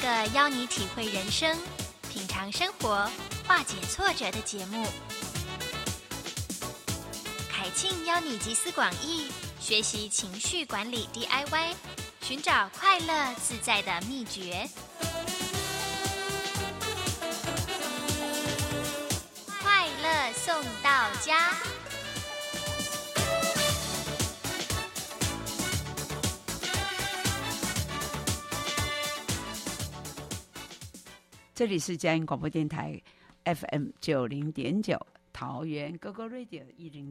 个邀你体会人生、品尝生活、化解挫折的节目。凯庆邀你集思广益，学习情绪管理 DIY， 寻找快乐自在的秘诀。快乐送到家。 这里是嘉音广播电台 FM 90.9，桃园 GoGo Radio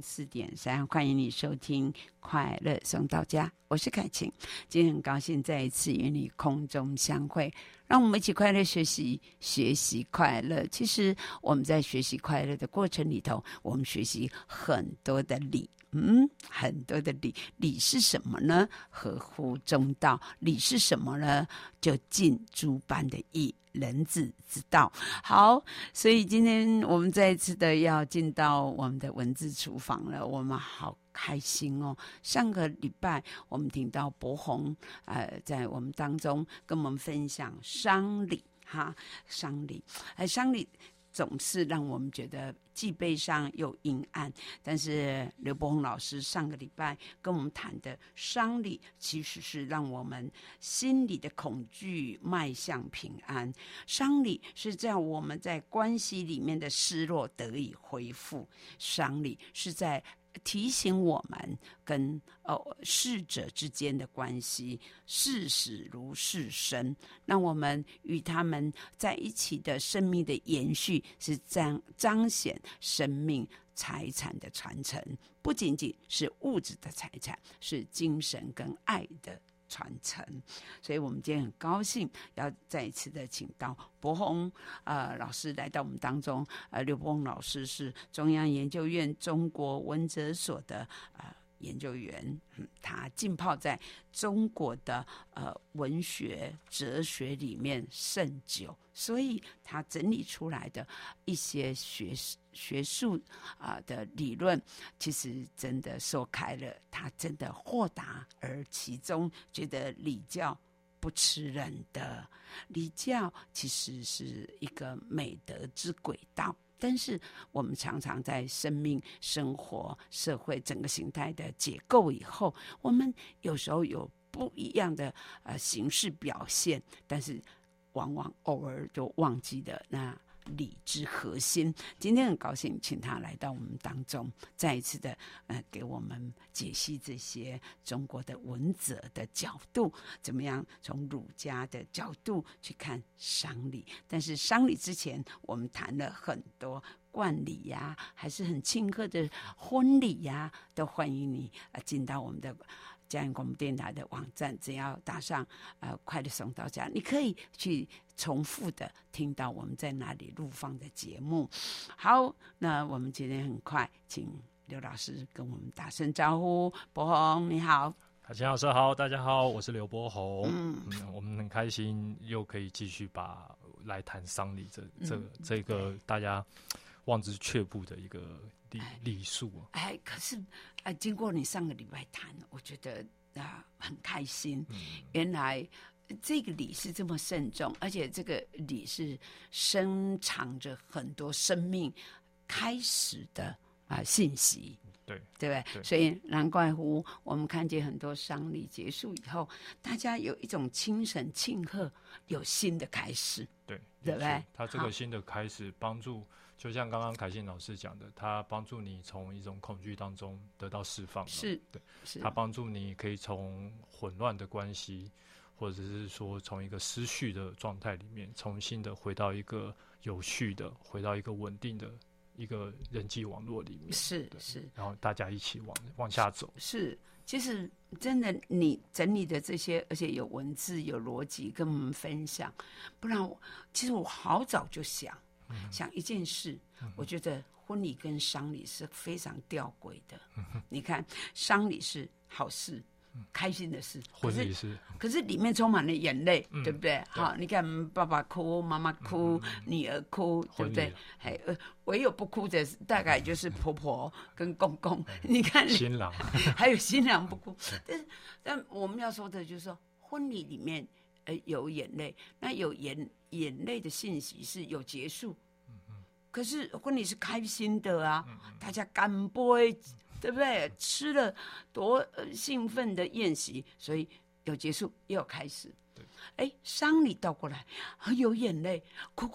104.3，欢迎你收听快乐送到家，我是凯晴。今天很高兴再一次与你空中相会，让我们一起快乐学习，学习快乐。其实我们在学习快乐的过程里头，我们学习很多的理。很多的理，理是什么呢？合乎中道。理是什么呢？就尽诸般的义，人子之道。好，所以今天我们再一次的要进到我们的文字厨房了，我们好开心哦！上个礼拜我们听到柏宏在我们当中跟我们分享丧礼丧礼总是让我们觉得既悲伤又阴暗，但是刘柏宏老师上个礼拜跟我们谈的丧礼，其实是让我们心里的恐惧迈向平安。丧礼是在我们在关系里面的失落得以恢复，丧礼是在提醒我们跟逝者之间的关系，视死如是生，让我们与他们在一起的生命的延续，是彰显生命财产的传承，不仅仅是物质的财产，是精神跟爱的传承。所以我们今天很高兴要再一次的请到柏宏老师来到我们当中。刘柏宏老师是中央研究院中国文哲所的研究员，他浸泡在中国的文学哲学里面甚久，所以他整理出来的一些学术的理论，其实真的说开了，他真的豁达，而其中觉得礼教不吃人的，礼教其实是一个美德之轨道。但是我们常常在生命、生活、社会整个形态的解构以后，我们有时候有不一样的形式表现，但是往往偶尔就忘记了那理之核心。今天很高兴请他来到我们当中，再一次的给我们解析这些中国的文哲的角度，怎么样从儒家的角度去看丧礼。但是丧礼之前我们谈了很多冠礼呀，还是很庆贺的婚礼呀，都欢迎你进到我们的嘉音广播电台的网站，只要打上快乐送到家，你可以去重复的听到我们在哪里录放的节目。好，那我们今天很快请刘老师跟我们打声招呼。柏宏你好。 凯晴老师好，大家好，我是刘柏宏。我们很开心又可以继续来谈丧礼这个大家望之却步的一个礼数。 可是经过你上个礼拜谈，我觉得很开心。原来这个礼是这么慎重，而且这个礼是深藏着很多生命开始的信息。对不对？所以难怪乎我们看见很多丧礼结束以后，大家有一种精神庆贺，有新的开始。对不对？ 他这个新的开始帮助，就像刚刚凯信老师讲的，他帮助你从一种恐惧当中得到释放。是他帮助你可以从混乱的关系，或者是说从一个失序的状态里面，重新的回到一个有序的，回到一个稳定的一个人际网络里面。是，然后大家一起往下走。是， 其实真的你整理的这些，而且有文字有逻辑跟我们分享，不然其实我好早就想一件事，我觉得婚礼跟丧礼是非常吊诡的。你看丧礼是好事，开心的事，可是里面充满了眼泪，对不对？好，你看爸爸哭，妈妈哭，女儿哭，对不对？唯有不哭的大概就是婆婆跟公公。你看新郎， 还有新郎不哭。但我们要说的就是说，婚礼里面有眼泪，那有眼泪的信息是有结束，可是婚礼是开心的啊，大家干杯，对不对？吃了多兴奋的宴席，所以有结束也有开始。丧礼倒过来，有眼泪，哭，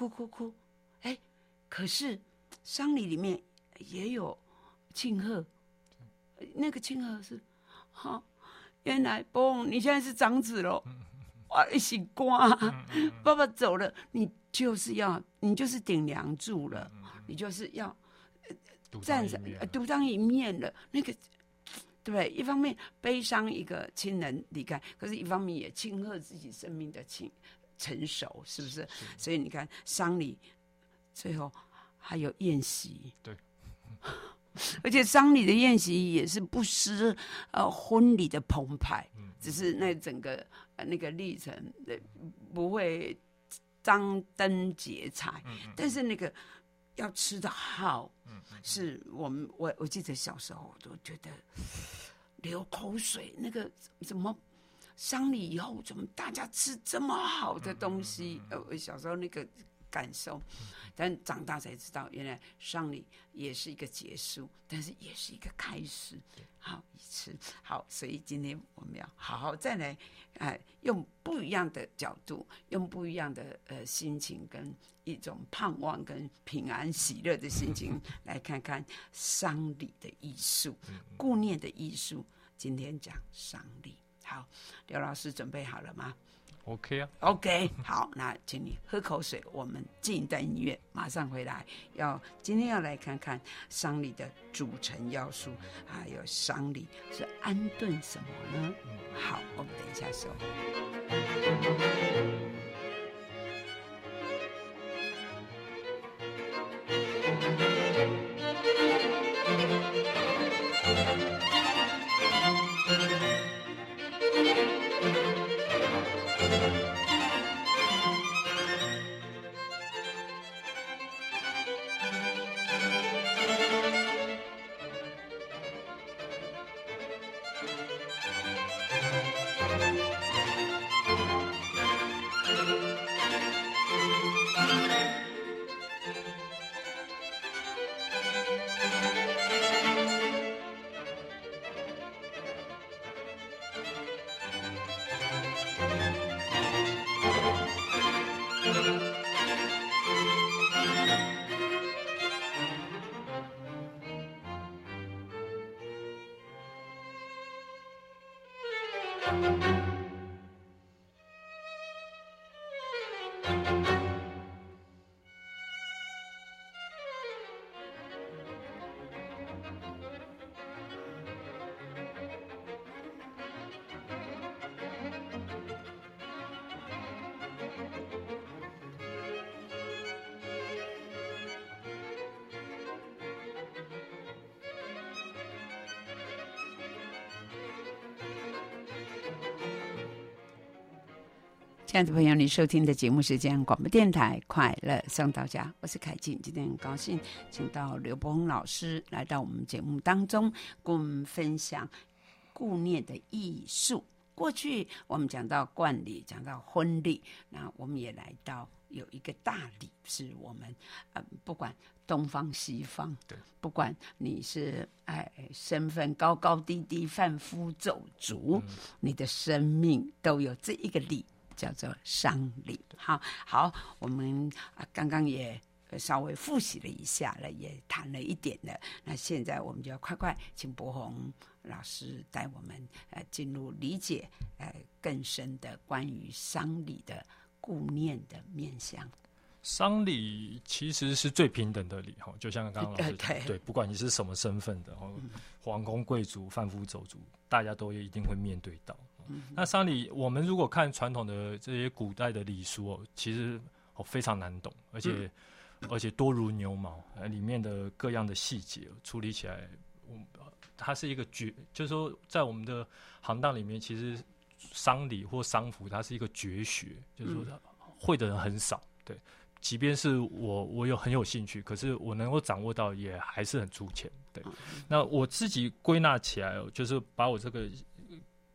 可是丧礼里面也有庆贺，那个庆贺是，原来嘣，你现在是长子了，哇，一起瓜，爸爸走了，你就是顶梁柱了，你就是要站上独当一面了，那个。对，一方面悲伤一个亲人离开，可是一方面也庆贺自己生命的成熟，是不是？所以你看丧礼最后还有宴席， 对， 而且丧礼的宴席也是不失婚礼的澎湃，只是那整个那个历程不会张灯结彩，但是那个要吃得好，是我记得小时候我都觉得流口水，那个怎么丧礼以后怎么大家吃这么好的东西？我小时候那个感受，但长大才知道，原来丧礼也是一个结束，但是也是一个开始。好，一次好，所以今天我们要好好再来，用不一样的角度，用不一样的心情跟一种盼望跟平安喜乐的心情来看看丧礼的艺术，顾念的艺术。今天讲丧礼，好，刘老师准备好了吗 ？OK 啊 ，OK， 好，那请你喝口水，我们进一段音乐，马上回来。今天要来看看丧礼的组成要素，还有丧礼是安顿什么呢？好，我们等一下说。亲爱的朋友，你收听的节目是这样广播电台快乐送到家，我是凯静。今天很高兴请到刘伯宏老师来到我们节目当中，跟我们分享顾念的艺术。过去我们讲到冠礼，讲到婚礼，那我们也来到有一个大礼，是我们不管东方西方，不管你是身份高高低低、贩夫走卒，你的生命都有这一个礼，叫做丧礼。好，我们刚刚也稍微复习了一下了，也谈了一点了。那现在我们就要快请伯宏老师带我们进入理解更深的关于丧礼的顾念的面向。 丧礼其实是最平等的礼，就像刚刚老师讲，对，不管你是什么身份的，皇宫贵族、贩夫走卒，大家都一定会面对到。那丧礼，我们如果看传统的这些古代的礼书，其实非常难懂，而且多如牛毛，里面的各样的细节处理起来，它是一个就是说在我们的行当里面，其实丧礼或丧服它是一个绝学，就是说会的人很少，对。即便是我很有兴趣，可是我能够掌握到也还是很粗浅，对。那我自己归纳起来，就是把我这个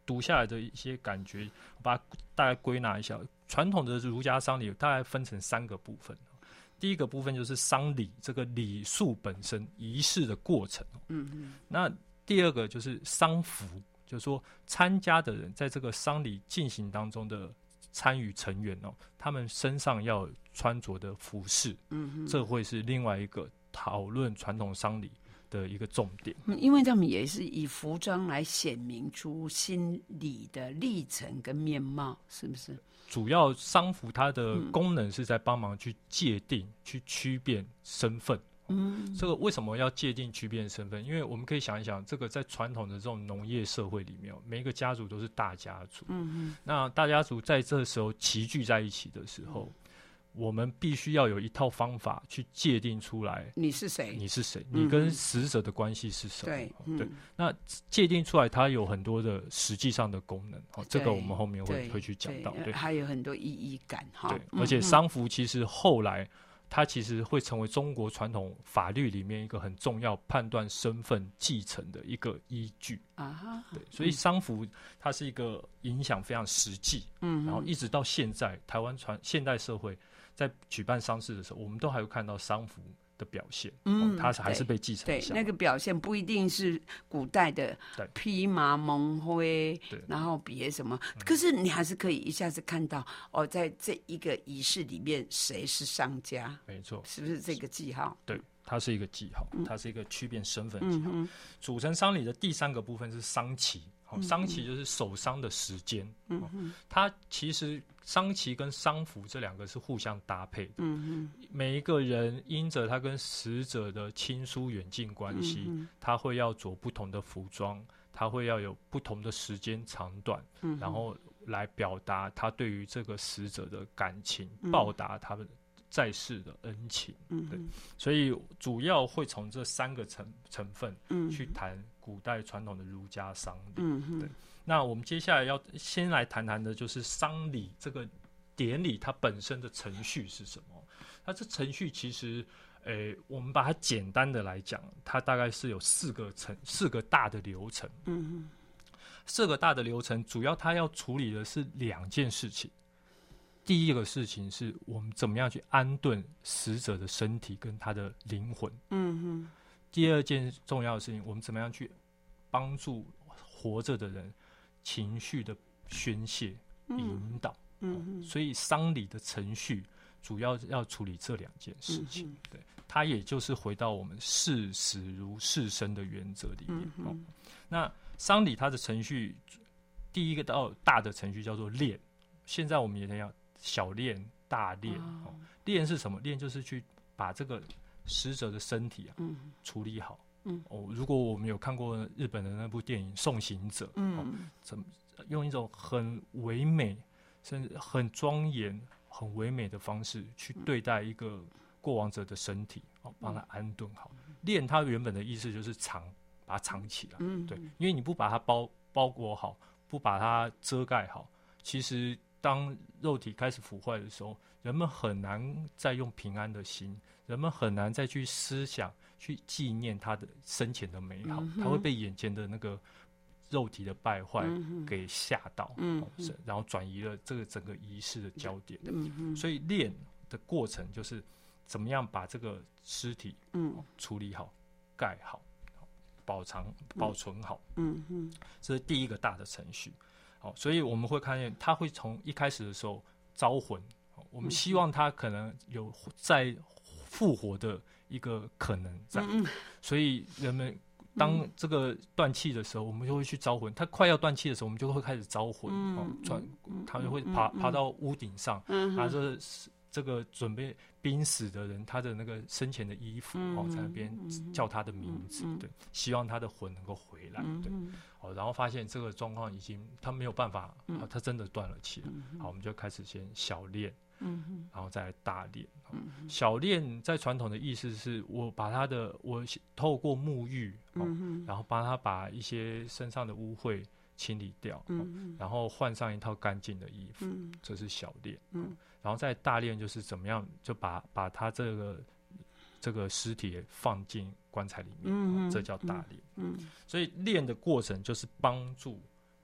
读下来的一些感觉，我把它大概归纳一下。传统的儒家丧礼大概分成3个部分。第一个部分就是丧礼，这个礼数本身仪式的过程。那第二个就是丧服，就是说参加的人在这个丧礼进行当中的参与成员他们身上要穿着的服饰，这会是另外一个讨论传统丧礼的一个重点。 因为他们也是以服装来显明出心理的历程跟面貌，是不是？ 主要丧服它的功能是在帮忙去界定、去区辨身份。这个为什么要界定区辨身份？因为我们可以想一想，这个在传统的这种农业社会里面，每一个家族都是大家族。那大家族在这时候齐聚在一起的时候，我们必须要有一套方法去界定出来你是谁， 你跟死者的关系是什么。对，那界定出来它有很多的实际上的功能，这个我们后面会去讲到。对， 还有很多意义感。 对，而且丧服其实后来它其实会成为中国传统法律里面一个很重要判断身份继承的一个依据。对，所以丧服它是一个影响非常实际。然后一直到现在，台湾现代社会在举办丧事的时候，我们都还会看到丧服的表现。它还是被继承下来。 对，那个表现不一定是古代的披麻蒙灰，然后别什么，可是你还是可以一下子看到在这一个仪式里面谁是商家， 没错， 是不是这个记号？ 对，它是一个记号，它是一个区辨身份记号。组成丧礼的第3个部分是丧期。丧期就是守丧的时间。它其实丧期跟丧服这2个是互相搭配的。每一个人因着他跟死者的亲疏远近关系，他会要着不同的服装，他会要有不同的时间长短，然后来表达他对于这个死者的感情，报答他们在世的恩情。对，所以主要会从这3个成分去谈古代传统的儒家丧礼。对，那我们接下来要先来谈谈的就是丧礼这个典礼它本身的程序是什么。那这程序其实我们把它简单的来讲，它大概是有4个大的流程。4个大的流程主要它要处理的是2件事情。第一个事情是我们怎么样去安顿死者的身体跟他的灵魂。第二件重要的事情，我们怎么样去帮助活着的人情绪的宣泄、引导。所以丧礼的程序主要要处理这2件事情。对，它也就是回到我们视死如视生的原则里面。那丧礼它的程序，第一个大的程序叫做殓。现在我们也要小殓、大殓。殓是什么？殓就是去把这个死者的身体处理好。如果我们有看过日本的那部电影《送行者》，用一种很唯美，甚至很庄严、很唯美的方式去对待一个过往者的身体，帮他安顿好。殓它原本的意思就是把它藏起来。对，因为你不把它包裹好，不把它遮盖好，其实当肉体开始腐坏的时候，人们很难再用平安的心，人们很难再去思想、去纪念他的生前的美好。他会被眼前的那个肉体的败坏给吓到，然后转移了这个整个仪式的焦点。所以殓的过程就是怎么样把这个尸体处理好、盖好、保存好。这是第一个大的程序。所以我们会看见他会从一开始的时候招魂，我们希望他可能有再复活的一个可能在。所以人们当这个断气的时候，我们就会去招魂。他快要断气的时候，我们就会开始招魂。他就会爬到屋顶上，拿着这个准备濒死的人他的那个生前的衣服，在那边叫他的名字。对，希望他的魂能够回来。对，然后发现这个状况已经他没有办法，他真的断了气了。好，我们就开始先小殓，然后再来大殓。小殓在传统的意思是我透过沐浴，然后帮他把一些身上的污秽清理掉，然后换上一套干净的衣服，这是小殓。然后在大殓就是怎么样，就把他这个尸体放进棺材里面，这叫大殓。所以殓的过程就是帮助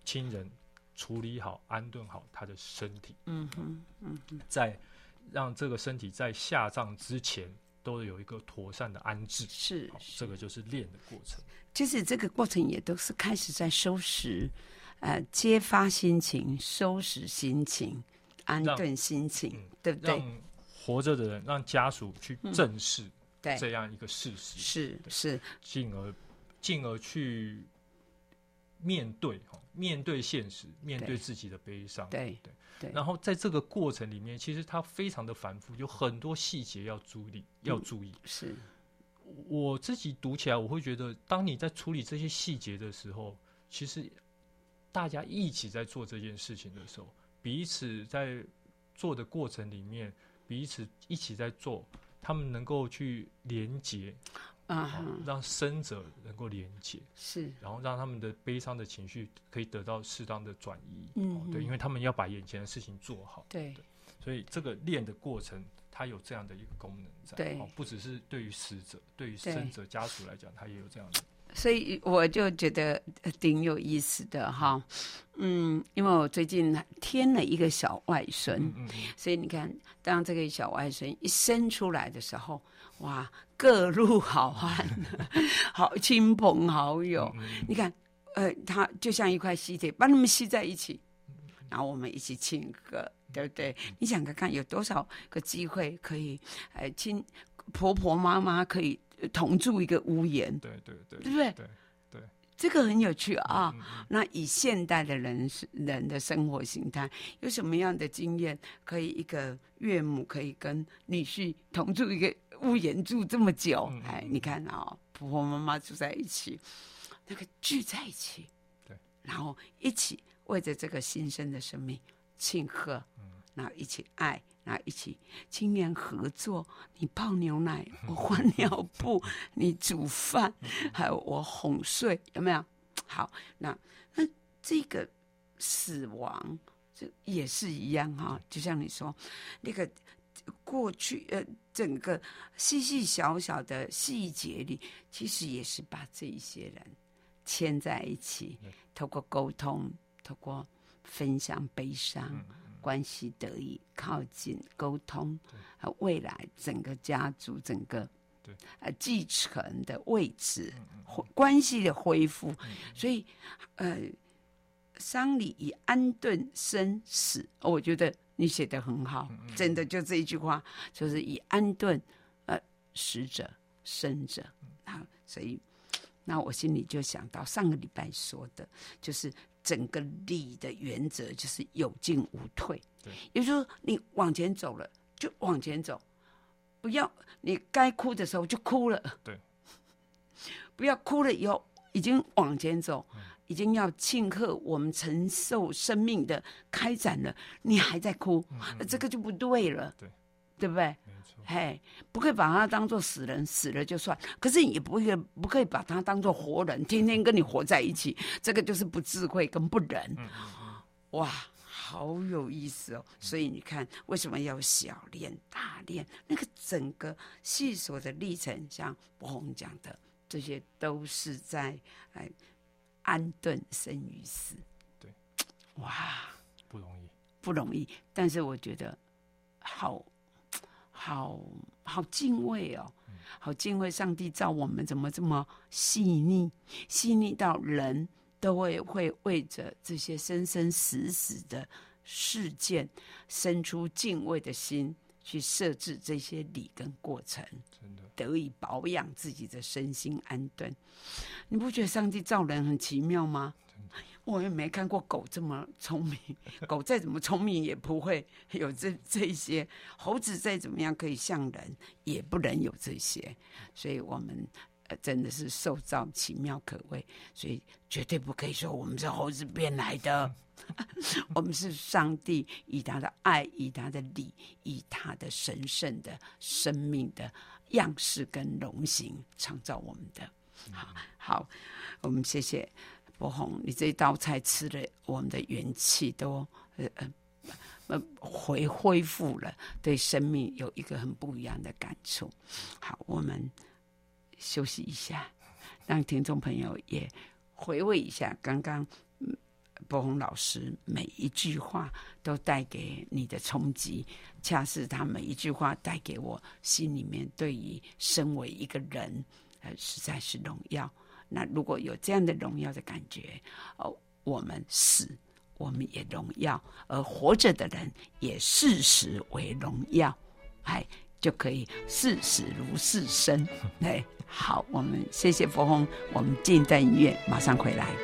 亲人处理好、安顿好他的身体，在让这个身体在下葬之前都有一个妥善的安置， 是这个就是练的过程。 其实这个过程也都是开始在收拾，揭发心情、收拾心情、安顿心情，对不对？ 让活着的人，让家属去正视这样一个事实， 是， 进而去面对现实，面对自己的悲伤，对。然后在这个过程里面，其实它非常的繁复，有很多细节要注意。 是， 我自己读起来，我会觉得，当你在处理这些细节的时候，其实大家一起在做这件事情的时候，彼此在做的过程里面，彼此一起在做，他们能够去连结。让生者能够连结， 是， 然后让他们的悲伤的情绪可以得到适当的转移，对，因为他们要把眼前的事情做好，对，所以这个练的过程，它有这样的一个功能在，对，不只是对于死者，对于生者家属来讲，它也有这样的。 所以我就觉得挺有意思的哈，因为我最近添了一个小外孙，所以你看，当这个小外孙一生出来的时候，哇，各路好汉，好亲朋好友，你看，他就像一块锡铁，把他们吸在一起，然后我们一起庆贺，对不对？你想看看有多少个机会可以，婆婆妈妈可以同住一个屋檐，对不对？对，这个很有趣啊。那以现代的人的生活形态，有什么样的经验可以一个岳母可以跟女婿同住一个屋檐住这么久？你看啊，婆婆妈妈住在一起，那个聚在一起，对，然后一起为着这个新生的生命庆贺，然后一起爱。然后一起经验合作，你泡牛奶，我换尿布，你煮饭，还有我哄睡，有没有？好，那这个死亡这也是一样哈，就像你说那个过去整个细细小小的细节里，其实也是把这一些人牵在一起，透过沟通，透过分享悲伤。关系得以靠近沟通，未来整个家族整个继承的位置，关系的恢复，所以丧礼以安顿生死，我觉得你写得很好，真的就这一句话，就是以安顿死者生者，所以那我心里就想到上个礼拜说的，就是整个礼的原则就是有进无退，也就是说你往前走了就往前走，不要你该哭的时候就哭了，对，不要哭了以后已经往前走，已经要庆贺我们承受生命的开展了，你还在哭，这个就不对了，对不对？嘿，不可以把他当作死人，死了就算。可是也不可以把他当作活人，天天跟你活在一起，这个就是不智慧跟不仁。哇，好有意思哦！所以你看，为什么要小练大练？那个整个细琐的历程，像柏宏讲的，这些都是在安顿生与死。对，哇， 不容易， 不容易。但是我觉得好敬畏哦，好敬畏上帝造我们怎么这么细腻到人都会为着这些生生死死的事件生出敬畏的心，去设置这些礼跟过程，真的得以保养自己的身心安顿。你不觉得上帝造人很奇妙吗？我也没看过狗这么聪明，狗再怎么聪明也不会有这些，猴子再怎么样可以像人，也不能有这些，所以我们真的是受造奇妙可畏，所以绝对不可以说我们是猴子变来的，我们是上帝以他的爱，以他的礼，以他的神圣的生命的样式跟容形创造我们的。好，我们谢谢柏宏，你这一道菜吃了，我们的元气都恢复了，对生命有一个很不一样的感触。好，我们休息一下，让听众朋友也回味一下刚刚柏宏老师每一句话都带给你的冲击，恰是他每一句话带给我心里面对于身为一个人实在是荣耀。那如果有这样的荣耀的感觉，我们死我们也荣耀，而活着的人也视死为荣耀，就可以视死如视生。好，我们谢谢柏宏，我们进一段音乐，马上回来。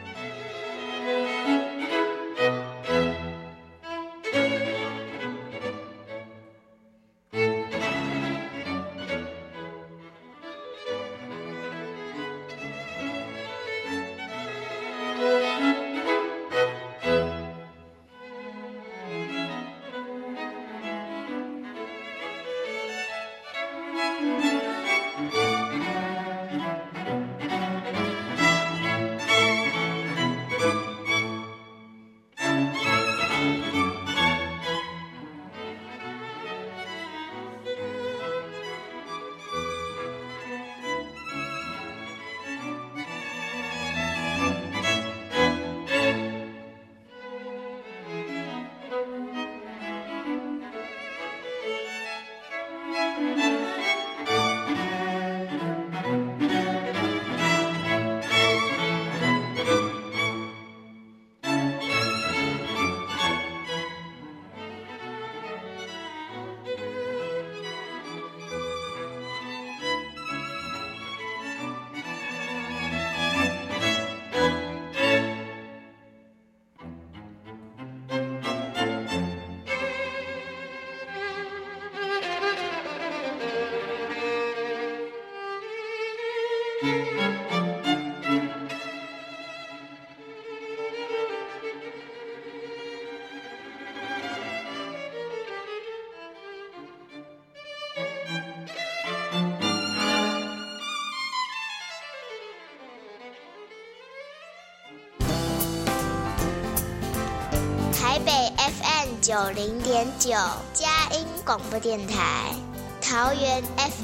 台北 FM90.9 佳音广播电台，桃园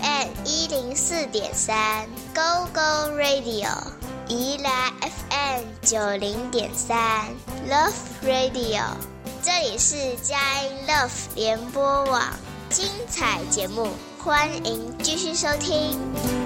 FM104.3 Go Go Radio， 宜兰 FM90.3 Love Radio， 这里是佳音 Love 联播网，精彩节目，欢迎继续收听。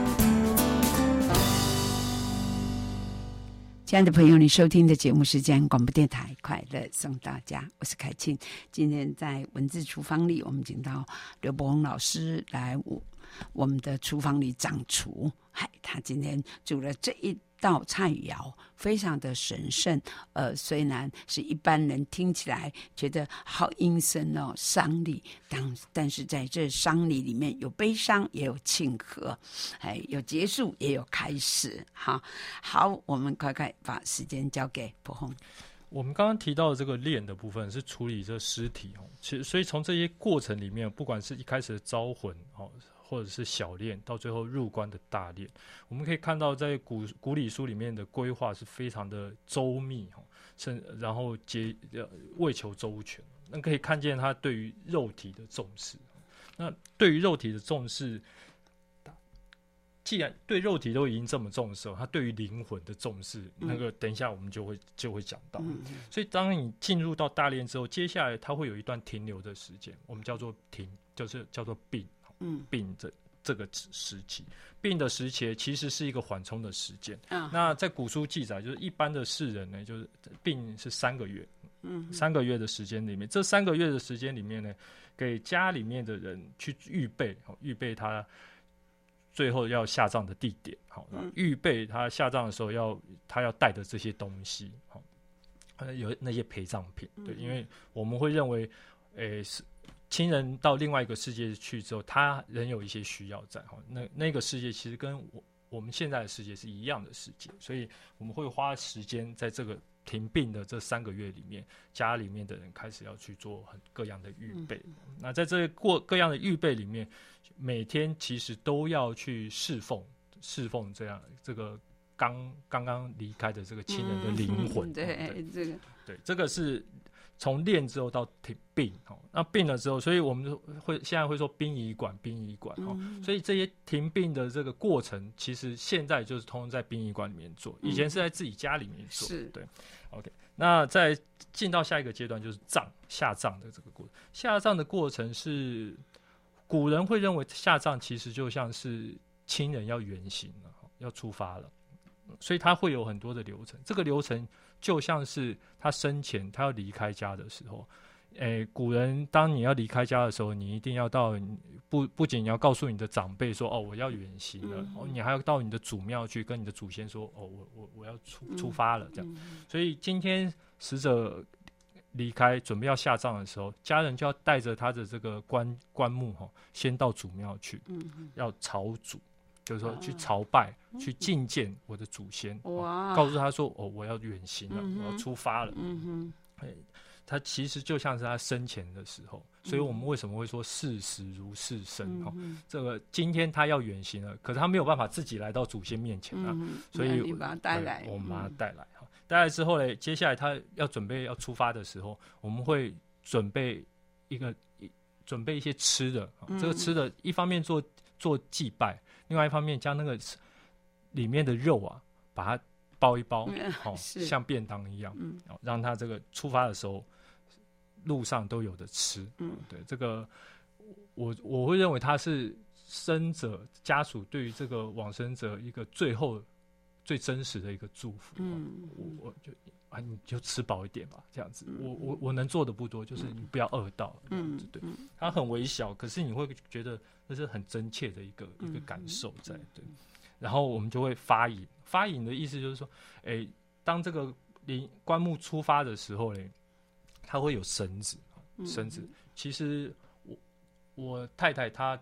亲爱的朋友，你收听的节目是佳音广播电台快乐送大家，我是凯庆。今天在文字厨房里，我们请到刘柏宏老师来我们的厨房里掌厨。他今天煮了这一道菜肴，非常的神圣。虽然是一般人听起来觉得好阴森哦，丧礼，但是在这丧礼里面有悲伤，也有庆贺，有结束，也有开始。好，我们快把时间交给柏宏。 我们刚刚提到的这个殓的部分是处理这尸体，其实所以从这些过程里面，不管是一开始的招魂或者是小殓，到最后入关的大殓，我们可以看到在古礼书里面的规划是非常的周密，然后为求周全。那可以看见他对于肉体的重视。那对于肉体的重视，既然对肉体都已经这么重视，他对于灵魂的重视，那个等一下我们就会讲到。所以当你进入到大殓之后，接下来他会有一段停留的时间，我们叫做就是叫做病。病这个时期，病的时期其实是一个缓冲的时间。那在古书记载，就是一般的世人呢，就是病是3个月，3个月的时间里面，这3个月的时间里面呢，给家里面的人去预备他最后要下葬的地点，预备他下葬的时候他要带的这些东西，有那些陪葬品。对，因为我们会认为，亲人到另外一个世界去之后，他仍有一些需要在。那个世界其实跟我们现在的世界是一样的世界，所以我们会花时间在这个停病的这3个月里面，家里面的人开始要去做各样的预备。那在这各样的预备里面，每天其实都要去侍奉这个刚刚离开的这个亲人的灵魂。 对，这个是从练之后到病，那病了之后，所以我们现在会说殡仪馆，所以这些停病的这个过程，其实现在就是通通在殡仪馆里面做，以前是在自己家里面做，对 ，OK。那再进到下一个阶段就是下葬的这个过程，下葬的过程是古人会认为下葬其实就像是亲人要远行了，要出发了。所以他会有很多的流程，这个流程就像是他生前他要离开家的时候，古人当你要离开家的时候，你一定要到不仅你要告诉你的长辈说我要远行了，你还要到你的祖庙去跟你的祖先说我要出发了这样。所以今天死者离开准备要下葬的时候，家人就要带着他的这个棺木先到祖庙去，要朝祖。就是说去朝拜，去觐见我的祖先，告诉他说我要远行了，我要出发了。他其实就像是他生前的时候，所以我们为什么会说视死如视生？这个今天他要远行了，可是他没有办法自己来到祖先面前啊，所以你把他带来， 我们把他带来。带来之后呢，接下来他要准备要出发的时候，我们会准备一些吃的，这个吃的一方面做祭拜。另外一方面，将那个里面的肉把它包一包，像便当一样，让他这个出发的时候路上都有的吃。对，这个我会认为它是生者家属对于这个往生者一个最后最真实的一个祝福。我就你就吃饱一点吧，这样子。我能做的不多，就是你不要饿到。对，它很微小，可是你会觉得这是很真切的一个感受在。对，然后我们就会发引。发引的意思就是说，当这个棺木出发的时候呢，它会有绳子。其实我太太她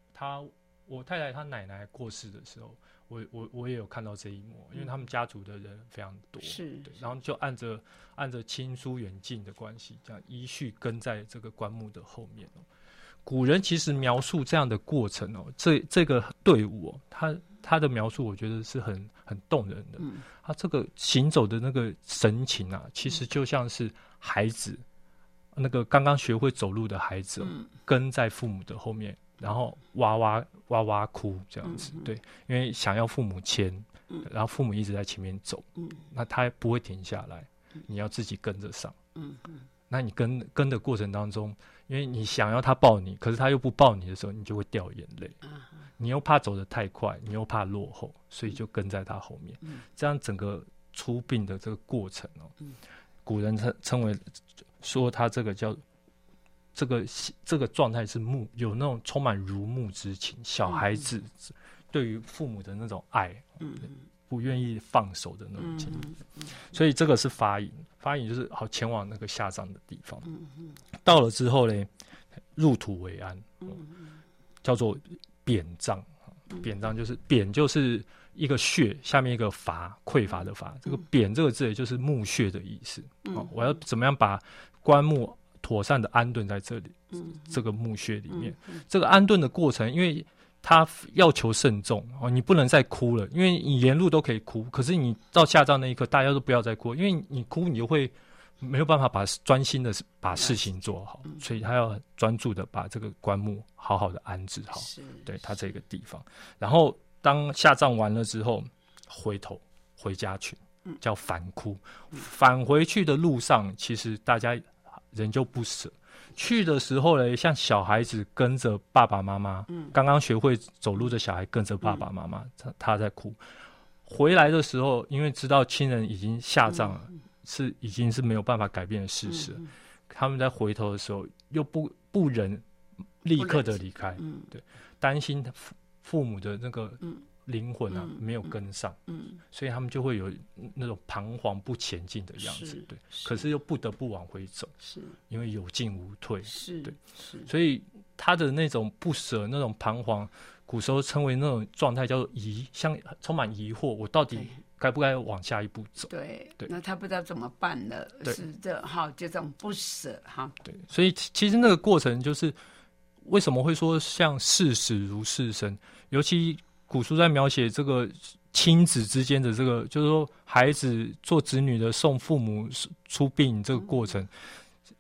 奶奶过世的时候，我也有看到这一幕，因为他们家族的人非常多，对，然后就按着亲疏远近的关系，这样依序跟在这个棺木的后面。古人其实描述这样的过程这个队伍他的描述我觉得是很动人的。他这个行走的那个神情其实就像是孩子那个刚刚学会走路的孩子跟在父母的后面，然后哇哇哭这样子。对，因为想要父母牵，然后父母一直在前面走，那他不会停下来，你要自己跟着上。那你跟的过程当中，因为你想要他抱你，可是他又不抱你的时候，你就会掉眼泪。你又怕走得太快，你又怕落后，所以就跟在他后面。这样整个出殡的这个过程古人称为说他这个叫这个状态是有那种充满如沐之情，小孩子对于父母的那种爱，不愿意放手的那种情。所以这个是发引就是好前往那个下葬的地方。到了之后呢，入土为安，叫做匾葬。匾葬就是匾就是一个穴下面一个乏，匮乏的乏，这个匾这个字也就是墓穴的意思。我要怎么样把棺木妥善的安顿在这里，这个墓穴里面。这个安顿的过程，因为他要求慎重你不能再哭了，因为你沿路都可以哭，可是你到下葬那一刻，大家都不要再哭，因为你哭你就会没有办法专心的把事情做好，所以他要专注的把这个棺木好好的安置好，对他这个地方。然后当下葬完了之后，回头回家去，叫返哭。返回去的路上，其实大家人就不舍。去的时候呢，像小孩子跟着爸爸妈妈，刚刚学会走路的小孩跟着爸爸妈妈，他在哭。回来的时候，因为知道亲人已经下葬了，已经是没有办法改变的事实。他们在回头的时候，又不忍立刻的离开，对，担心父母的那个灵魂没有跟上，所以他们就会有那种彷徨不前进的样子，对。可是又不得不往回走，因为有进无退，对。所以他的那种不舍、那种彷徨，古时候称为那种状态叫做像充满疑惑，我到底该不该往下一步走？对， 那他不知道怎么办了，是这就这种不舍对，所以其实那个过程就是为什么会说像视死如视生，尤其古书在描写这个亲子之间的这个，就是说孩子做子女的送父母出殡这个过程，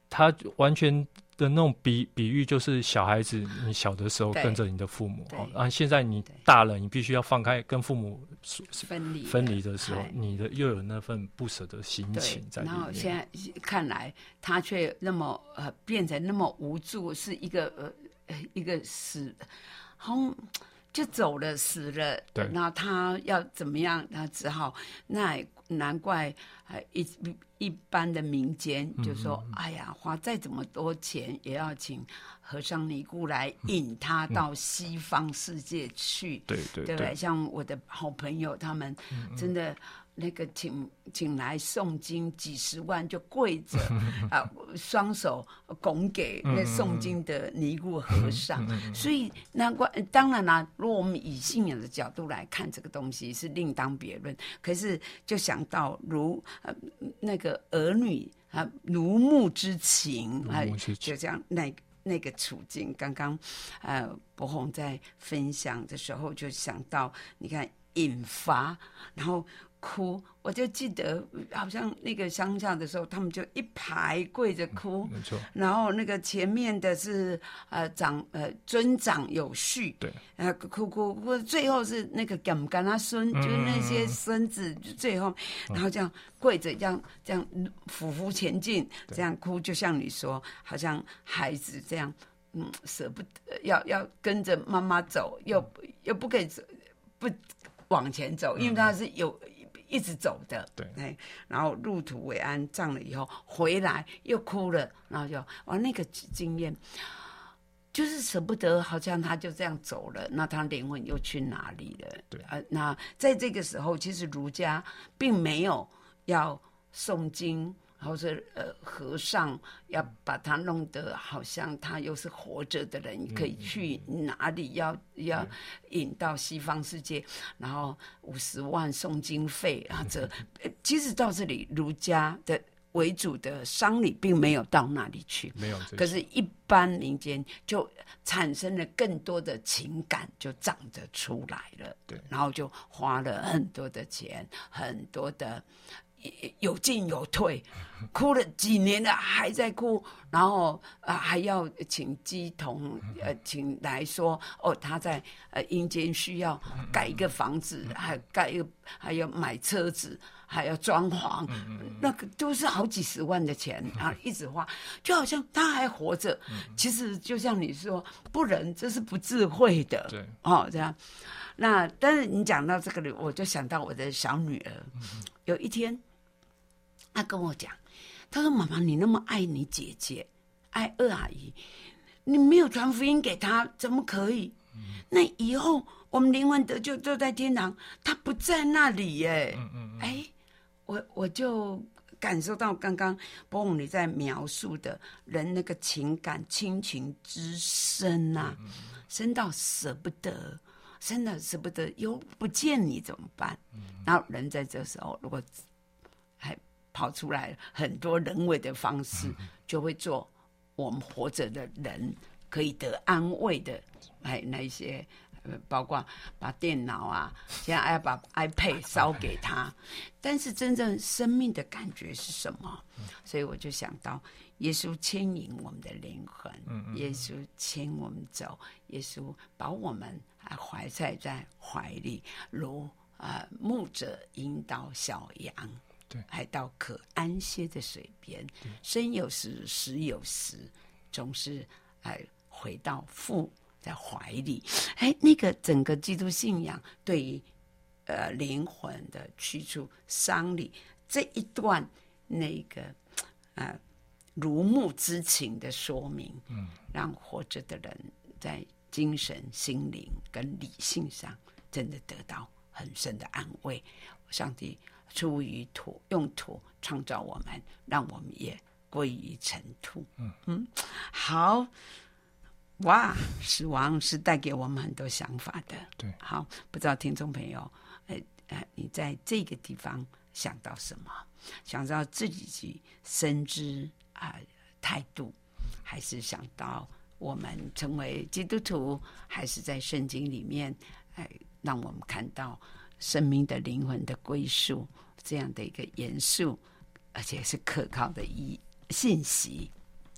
他完全的那种比喻就是小孩子，你小的时候跟着你的父母，现在你大了，你必须要放开跟父母分离的时候，你的又有那份不舍的心情在里面。 然后现在看来，他却那么变成那么无助，是一个死，好像就走了死了。对，然后他要怎么样？他只好难怪一般的民间就说，哎呀，花再怎么多钱也要请和尚尼姑来引他到西方世界去。对不对？像我的好朋友，他们真的那个请来诵经几十万，就跪着双手拱给那诵经的尼姑和尚。所以难怪，当然啦，如果我们以信仰的角度来看这个东西是另当别论。可是就想到那个儿女如沐之情，就这样那个处境。刚刚柏宏在分享的时候就想到，你看引发，然后哭，我就记得好像那个乡下的时候，他们就一排跪着哭，没错。然后那个前面的是尊长有序，对，哭，最后是那个干他孙，就是那些孙子，最后然后这样跪着，这样匍前进，这样哭，就像你说，好像孩子这样，舍不得要跟着妈妈走，又不可以走，不往前走，因为他是一直走的，对，然后入土为安，葬了以后回来又哭了，然后就那个经验就是舍不得，好像他就这样走了，那他灵魂又去哪里了？对那在这个时候，其实儒家并没有要诵经，或者和尚要把他弄得好像他又是活着的人，可以去哪里，要引到西方世界，然后50万诵经费啊，其实到这里儒家的为主的丧礼并没有到那里去，没有。可是，一般民间就产生了更多的情感，就长着出来了。对，然后就花了很多的钱，很多的。有进有退，哭了几年了还在哭，然后还要请乩童请来说他在阴间需要盖一个房子，还要买车子，还要装潢，那个都是好几十万的钱啊，一直花，就好像他还活着。其实就像你说，不然这是不智慧的。对，这样。那但是你讲到这个，我就想到我的小女儿，有一天。他跟我讲，他说：“妈妈，你那么爱你姐姐，爱二阿姨，你没有传福音给她，怎么可以？那以后我们灵魂得救都在天堂，他不在那里耶。我就感受到刚刚柏宏你在描述的人那个情感亲情之深啊，深到舍不得，真的舍不得，又不见你怎么办？然后人在这时候如果还跑出来很多人为的方式，就会做我们活着的人可以得安慰的，那一些包括把电脑啊，现在要把 iPad 烧给他，但是真正生命的感觉是什么？所以我就想到耶稣牵引我们的灵魂，耶稣牵我们走，耶稣把我们怀在怀里，如牧者引导小羊。对，还到可安歇的水边，生有时，死有时，总是回到父在怀里。那个整个基督信仰对于灵魂的去处、丧礼这一段那个如沐之情的说明，让活着的人在精神、心灵跟理性上真的得到很深的安慰。上帝出于土，用土创造我们，让我们也归于尘土。好，哇，死亡是带给我们很多想法的。对，好，不知道听众朋友，你在这个地方想到什么？想到自己深知态度，还是想到我们成为基督徒，还是在圣经里面，让我们看到生命的灵魂的归宿，这样的一个严肃而且是可靠的信息。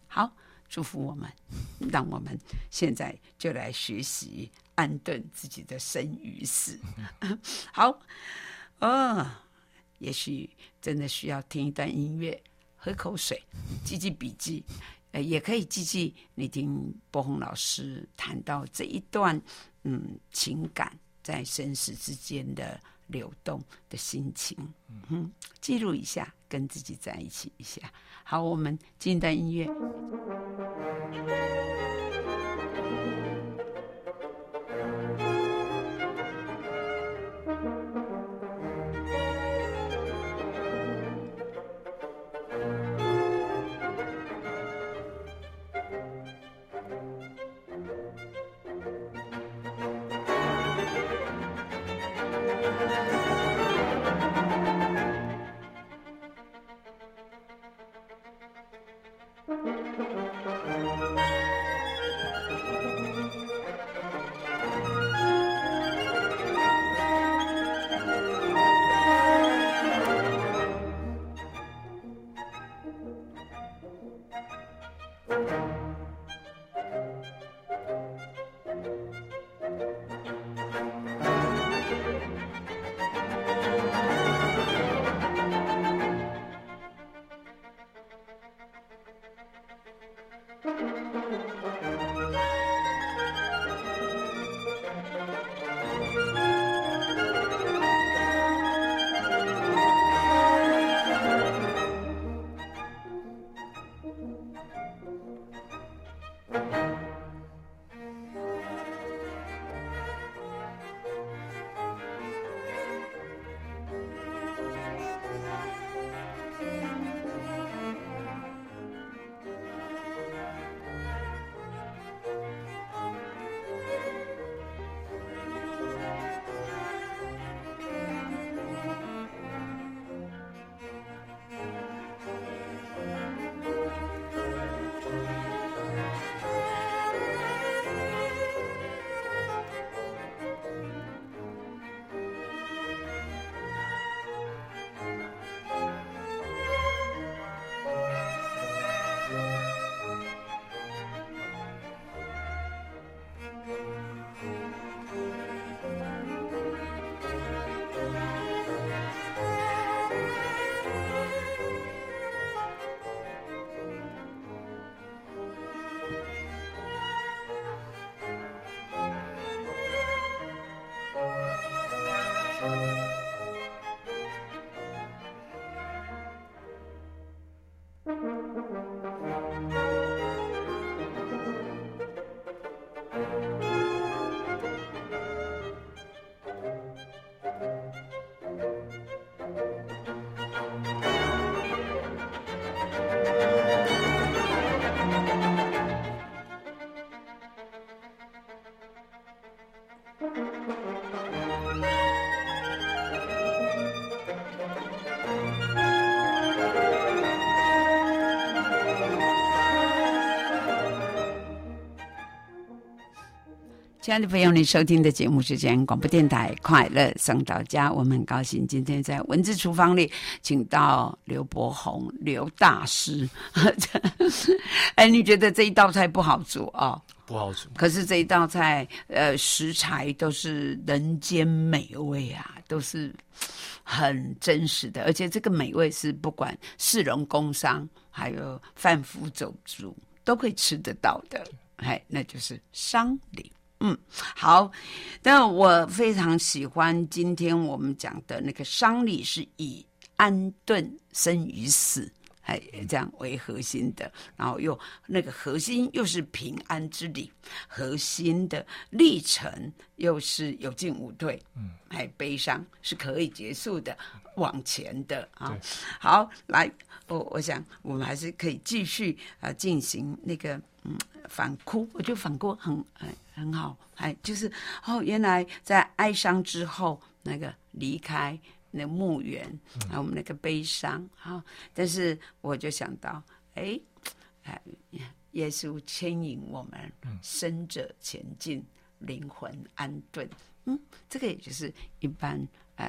好，祝福我们，让我们现在就来学习安顿自己的生与死。好，也许真的需要听一段音乐，喝口水，记记笔记，也可以记记你听柏宏老师谈到这一段情感在生死之间的流动的心情，记录一下，跟自己在一起一下。好，我们进一段音乐。亲爱的朋友，你收听的节目是嘉义广播电台快乐送到家。我们很高兴今天在文字厨房里请到刘柏宏刘大师。你觉得这一道菜不好做哦？ 不好煮， 可是这一道菜食材都是人间美味啊，都是很真实的，而且这个美味是不管士农工商还有贩夫走卒都可以吃得到的，那就是丧礼。好，但我非常喜欢今天我们讲的那个丧礼是以安顿生与死这样为核心的，然后又那个核心又是平安之礼，核心的历程又是有进无退，悲伤是可以结束的，往前的啊。好，来，我想我们还是可以继续进行那个反哭，我觉得反哭很好，就是原来在哀伤之后那个离开那个墓园，我们那个悲伤，但是我就想到，耶稣牵引我们生者前进，灵魂安顿，这个也就是一般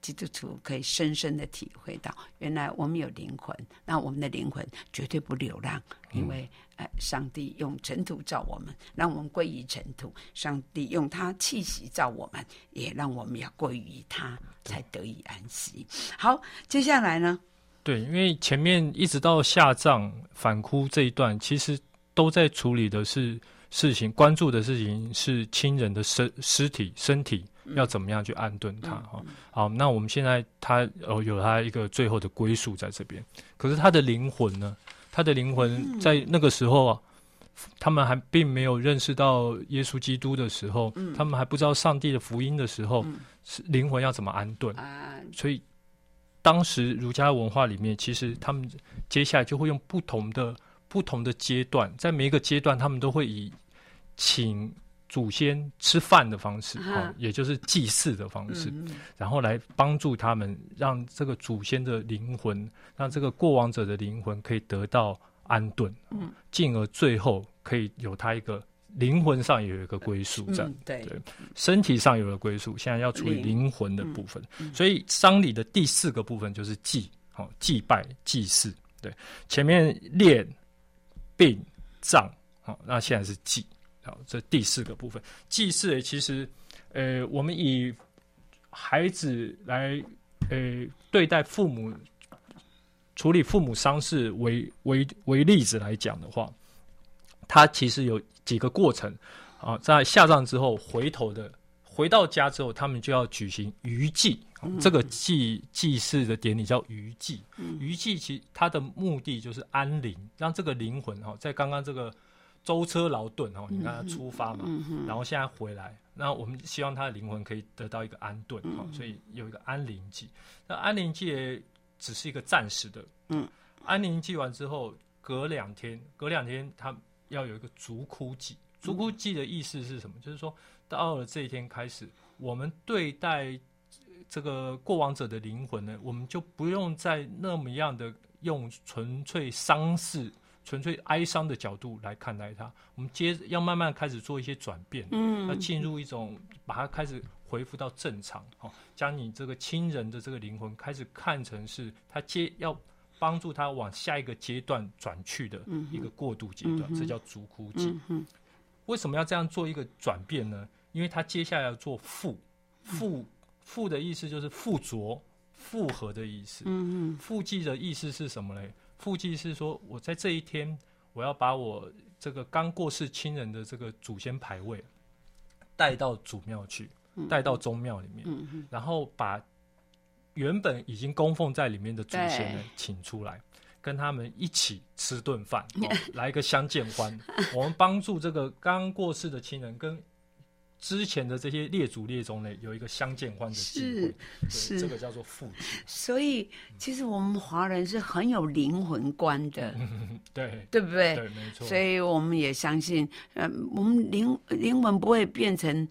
基督徒可以深深的体会到，原来我们有灵魂，那我们的灵魂绝对不流浪，因为上帝用尘土造我们，让我们归于尘土；上帝用他气息造我们，也让我们要归于他，才得以安息。好，接下来呢？ 对，因为前面一直到下葬反哭这一段，其实都在处理的是事情，关注的事情是亲人的身体要怎么样去安顿他。好，那我们现在他有他一个最后的归宿在这边，可是他的灵魂呢？他的灵魂在那个时候啊，他们还并没有认识到耶稣基督的时候，他们还不知道上帝的福音的时候，灵魂要怎么安顿？所以当时儒家文化里面，其实他们接下来就会用不同的阶段，在每一个阶段，他们都会以请祖先吃饭的方式，也就是祭祀的方式，然后来帮助他们，让这个祖先的灵魂，让这个过往者的灵魂可以得到安顿，进而最后可以有他一个灵魂上有一个归属，这样，对，身体上有个归属，现在要处理灵魂的部分，所以丧礼的第4个部分就是祭拜、祭祀，对，前面殓、殡、葬，那现在是祭。好，这第4个部分，祭祀其实，我们以孩子来，对待父母、处理父母丧事为例子来讲的话，它其实有几个过程啊。在下葬之后，回到家之后，他们就要举行余祭。这个祭祀的典礼叫余祭。余祭其实它的目的就是安灵，让这个灵魂在刚刚这个舟车劳顿你看他出发嘛，然后现在回来，那我们希望他的灵魂可以得到一个安顿，所以有一个安灵祭。那安灵祭也只是一个暂时的，安灵祭完之后，隔两天他要有一个烛哭祭。烛哭祭的意思是什么？就是说到了这一天开始，我们对待这个过往者的灵魂呢，我们就不用再那么样的用纯粹丧事、纯粹哀伤的角度来看待它，我们要慢慢开始做一些转变，要进入一种把它开始恢复到正常，将你这个亲人的这个灵魂开始看成是他要帮助他往下一个阶段转去的一个过渡阶段，这叫烛哭祭。为什么要这样做一个转变呢？因为他接下来要做复的意思就是附着、复合的意思。复祭的意思是什么呢？复祭是说我在这一天，我要把我这个刚过世亲人的这个祖先牌位带到祖庙去，带到宗庙里面，然后把原本已经供奉在里面的祖先呢请出来，跟他们一起吃顿饭，来一个相见欢。我们帮助这个刚过世的亲人跟之前的这些列祖列宗呢，有一个相见欢的机会，是这个叫做复祭。 所以其实我们华人是很有灵魂观的，对不对？ 对，没错。 所以我们也相信，我们灵魂不会变成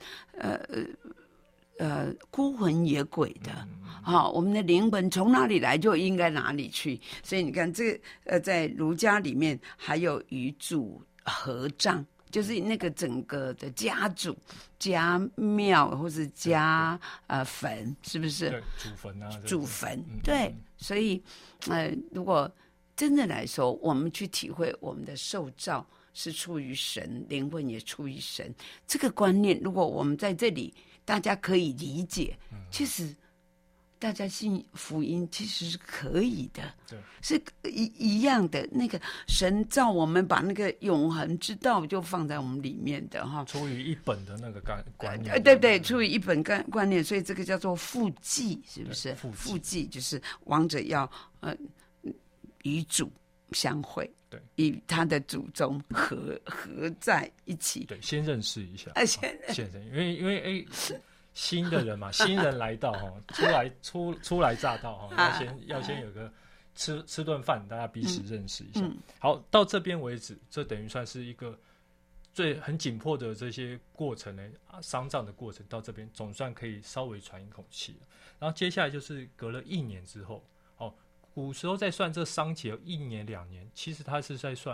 孤魂野鬼的。我们的灵魂从哪里来就应该哪里去。所以你看，这在儒家里面还有与祖合葬。就是那个整个的家族、家庙或是家坟，是不是？ 对，祖坟啊， 祖坟。对，所以如果真的来说，我们去体会我们的受造是出于神，灵魂也出于神，这个观念，如果我们在这里大家可以理解，其实大家信福音其实是可以的，是一样的。那个神造我们，把那个永恒之道就放在我们里面的哈， 出于一本的那个观念， 对，出于一本观念，所以这个叫做复祭，是不是？复祭就是亡者要与主相会，对，与他的祖宗合在一起， 对，先认识一下，先因为新的人嘛，新人来到初来乍到要先有个吃顿饭，大家彼此认识一下。好，到这边为止，这等于算是一个很紧迫的这些过程呢，丧葬的过程到这边总算可以稍微喘一口气了。然后接下来就是隔了1年之后，古时候在算这丧期有1年2年，其实他是在算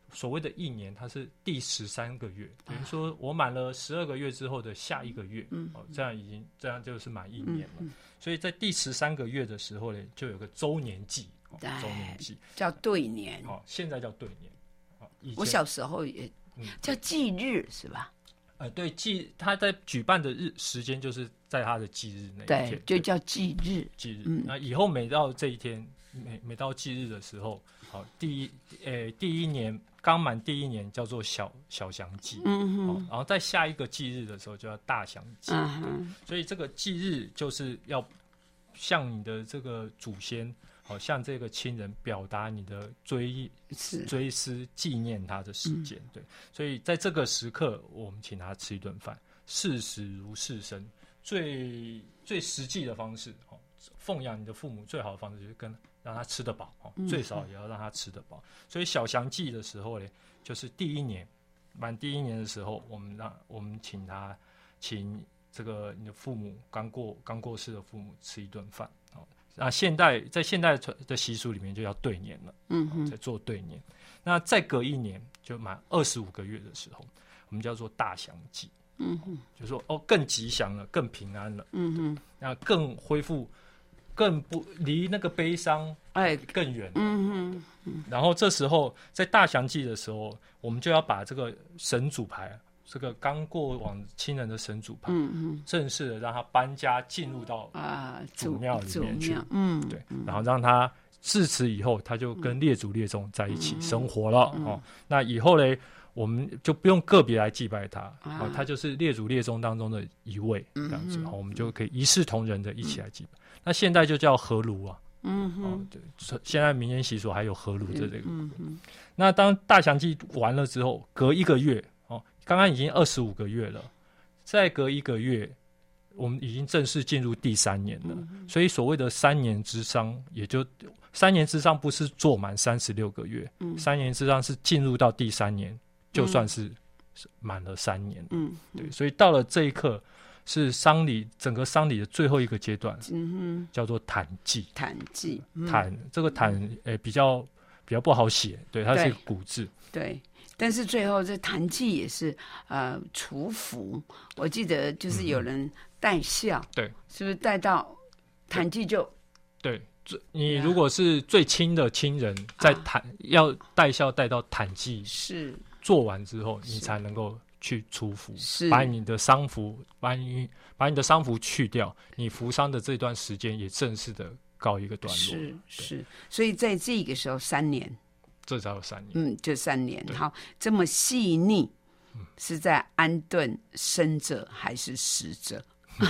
所谓的一年，它是第13个月，等于说我满了12个月之后的下一个月，这样就是满1年了。所以在第13个月的时候呢，就有个周年祭，周年祭叫对年， 现在叫对年。 我小时候也叫忌日，是吧？ 对，他在举办的时间就是在他的忌日那一天， 对，就叫忌日。 那以后每到这一天，每到忌日的时候，第一年刚满第一年叫做小祥祭，然后在下一个忌日的时候就要大祥祭。所以这个忌日就是要向你的这个祖先，向这个亲人表达你的追思纪念他的时间。对，所以在这个时刻，我们请他吃一顿饭，视死如视生，最实际的方式，奉养你的父母最好的方式就是让他吃得饱，最少也要让他吃得饱。所以小祥祭的时候呢，就是满第一年的时候，我们请这个你的父母刚过世的父母吃一顿饭。那在现代的习俗里面就要对年了，在做对年。那再隔一年，就满25个月的时候，我们叫做大祥祭，就说更吉祥了，更平安了，那更恢复，更不离那个悲伤更远了，然后这时候在大祥祭的时候，我们就要把这个神主牌，这个刚过往亲人的神主牌，正式的让他搬家进入到祖庙里面去，对，然后让他自此以后，他就跟列祖列宗在一起生活了。那以后呢，我们就不用个别来祭拜他，他就是列祖列宗当中的一位，这样子，我们就可以一视同仁的一起来祭拜。那现在就叫合炉啊，对，现在民间习俗还有合炉这个。那当大祥祭完了之后，隔1个月。刚刚已经25个月了，再隔1个月，我们已经正式进入第3年了。所以所谓的3年之丧，也就3年之丧不是做满36个月，3年之丧是进入到第3年，就算是满了3年。对，所以到了这一刻，是整个丧礼的最后一个阶段，叫做坛祭。这个坛比较不好写，对，它是古字， 对。但是最后这坛祭也是除服，我记得就是有人带孝， 对， 是不是带到坛祭就对？你如果是最亲的亲人，在要带孝带到坛祭是做完之后，你才能够去除服，把你的丧服去掉，你服丧的这段时间也正式的告一个段落。 是，所以在这个时候3年。 这才有3年， 就3年。好，这么细腻，是在安顿生者还是死者？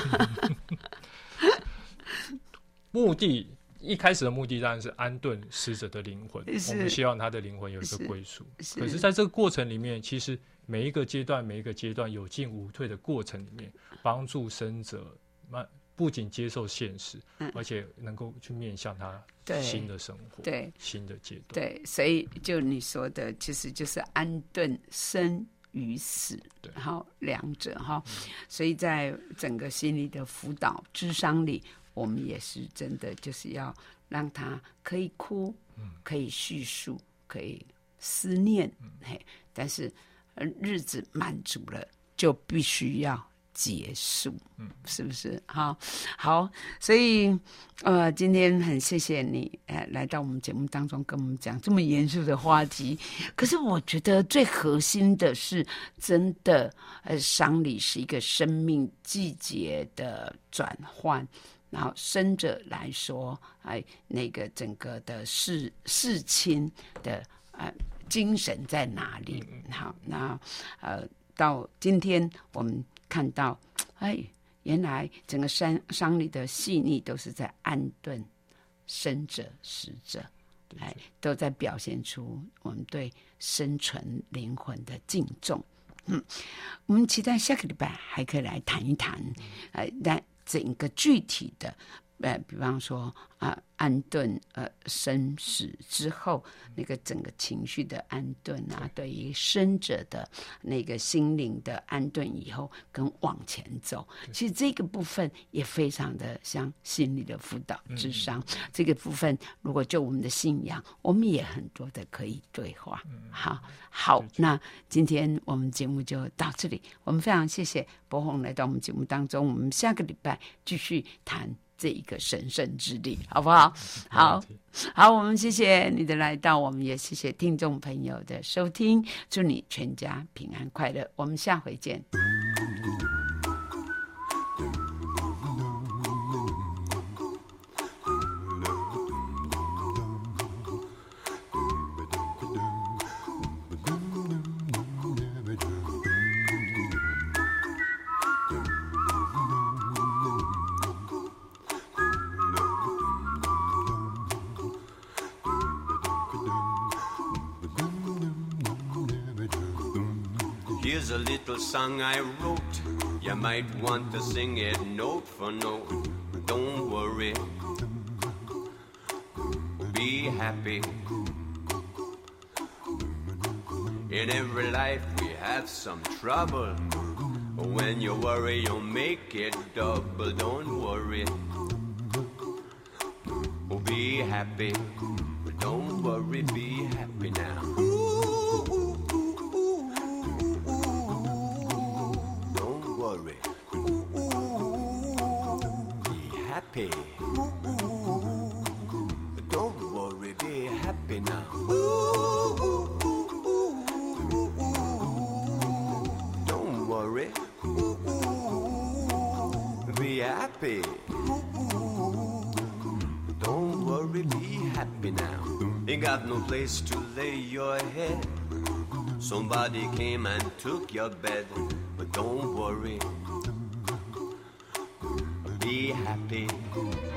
一开始的目的当然是安顿死者的灵魂，我们希望他的灵魂有一个归属。可是在这个过程里面，其实每一个阶段有进无退的过程里面，帮助生者不仅接受现实，而且能够去面向他新的生活，对新的阶段。 对，所以就你说的，其实就是安顿生与死，好两者哈。所以在整个心理的辅导諮商里，我们也是真的就是要让他可以哭，可以叙述，可以思念，但是日子满足了，就必须要结束，是不是？好，所以今天很谢谢你来到我们节目当中跟我们讲这么严肃的话题。可是我觉得最核心的是，真的丧礼是一个生命季节的转换。然后生者来说，那个整个的事亲的精神在哪里？好，那到今天我们看到，原来整个丧礼的细腻都是在安顿生者死者，都在表现出我们对生存灵魂的敬重。我们期待下个礼拜还可以来谈一谈，但整个具体的比方说安顿生死之后，那个整个情绪的安顿啊，对于生者的那个心灵的安顿以后，跟往前走，其实这个部分也非常的像心理的辅导智商。这个部分如果就我们的信仰，我们也很多的可以对话。好，那今天我们节目就到这里，我们非常谢谢柏宏来到我们节目当中，我们下个礼拜继续谈这一个神圣之力，好不好？好，我们谢谢你的来到，我们也谢谢听众朋友的收听，祝你全家平安快乐，我们下回见。 Here's a little song I wrote. You might want to sing it note for note. Don't worry. Be happy. In every life we have some trouble. When you worry, you'll make it double. Don't worry. Be happy. Don't worry, be happy now. Happy. Don't worry, be happy now. Don't worry, be happy. Don't worry, be happy now. You got no place to lay your head. Somebody came and took your bed. But don't worry, be happy.